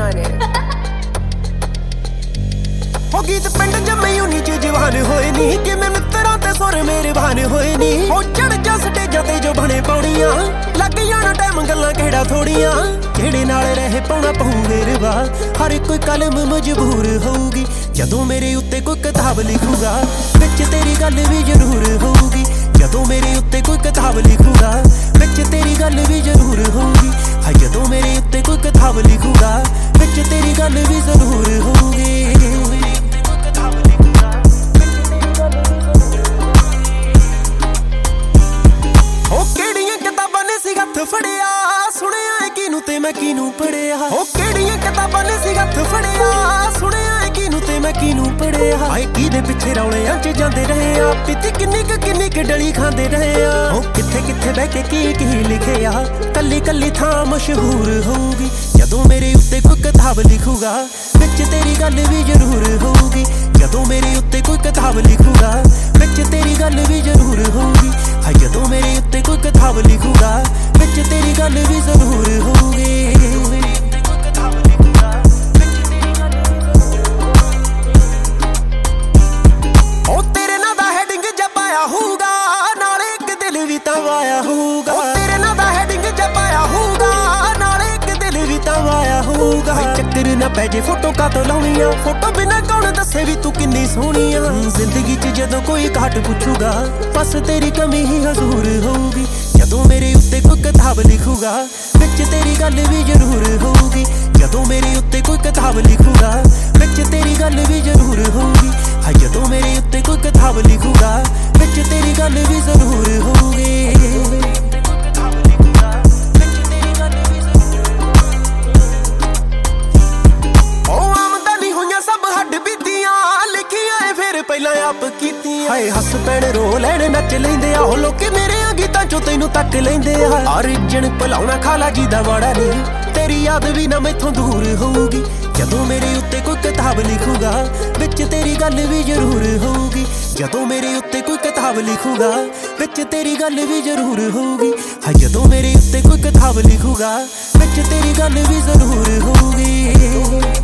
on it. हो गीत पिंड जम्मे यूनी च जवान होए नी कि मैं मित्तरां ते सुर मेरे बहान होए नी हो चढ़ जा स्टेजां ते जो बने पौड़ियां लग जाना टाइम गल्लां केड़ा थोड़ियां जेड़े नाल रहे पाउणा पहू मेरे वा हर कोई कलम मजबूर होगी जदों मेरे उत्ते कोई किताब लिखूगा विच तेरी गल भी जरूर होगी जदों मेरे उत्ते कोई किताब लिखूगा विच तेरी गल भी जरूर होगी हाय जदों मेरे उत्ते कोई किताब लिखूगा विच तेरी गल भी जरूर होगी फड़िया सुनिया किनू ते मैं किनू पढ़िया ओ केड़ियां किताबां ने सी हत्थ फड़िया सुनिया किनू ते मैं किनू पढ़िया हाय किदे पिछे रौलियां च जांदे रहे आ पिती किन्नी क डली खांदे रहे आ ओ किथे किथे बैठ के की लिखिया कल्ली कल्ली थां मशहूर होगी जदों मेरे उत्ते कोई किताब लिखूगा विच तेरी गल भी जरूर होगी जदों मेरे उत्ते कोई किताब लिखूगा विच तेरी गल भी जरूर होगी हाय जदों मेरे उत्ते कोई किताब लिखूगा विच तेरी गल भी जरूर होगी ओ तेरे नाल दा हेडिंग जब आया होगा नाले एक दिल भी तवाया होगा ओ तेरे नाल दा हेडिंग जब आया होगा नाले एक दिल भी तवाया होगा चक्कर ना पै जे फोटो का तो लाउणियां फोटो बिना कौन दसे भी तू किन्नी सोहणियां जिंदगी च जदों कोई घाट पुछूगा बस तेरी कमी ही हजूर होगी जदों मेरे उत्ते कोई किताब लिखूगा विच तेरी गल भी जरूर होगी जदों मेरे उत्ते कोई किताब लिखूगा विच तेरी गल भी जरूर होगी हाय जदों मेरे उत्ते कोई किताब लिखूगा विच तेरी गल भी जरूर होगी ਪਹਿਲਾਂ ਆਪ ਕੀਤੀਆਂ ਹਾਏ ਹੱਸ ਪੈਣ ਰੋ ਲੈਣ ਨੱਚ ਲੈਂਦੇ ਆ ਉਹ ਲੋਕੇ ਮੇਰੇ ਗੀਤਾਂ ਚੋਂ ਤੈਨੂੰ ਤੱਕ ਲੈਂਦੇ ਆ ਅਰਜਨ ਭਲਾਉਣਾ ਖਾਲਾ ਜੀ ਦਾ ਵਾੜਾ ਨਹੀਂ ਤੇਰੀ ਯਾਦ ਵੀ ਨਾ ਮੈਥੋਂ ਦੂਰ ਹੋਊਗੀ ਜਦੋਂ ਮੇਰੇ ਉੱਤੇ ਕੋਈ ਕਿਤਾਬ ਲਿਖੂਗਾ ਵਿੱਚ ਤੇਰੀ ਗੱਲ ਵੀ ਜ਼ਰੂਰ ਹੋਊਗੀ ਜਦੋਂ ਮੇਰੇ ਉੱਤੇ ਕੋਈ ਕਿਤਾਬ ਲਿਖੂਗਾ ਵਿੱਚ ਤੇਰੀ ਗੱਲ ਵੀ ਜ਼ਰੂਰ ਹੋਊਗੀ ਹਾਏ ਜਦੋਂ ਮੇਰੇ ਉੱਤੇ ਕੋਈ ਕਿਤਾਬ ਲਿਖੂਗਾ ਵਿੱਚ ਤੇਰੀ ਗੱਲ ਵੀ ਜ਼ਰੂਰ ਹੋਊਗੀ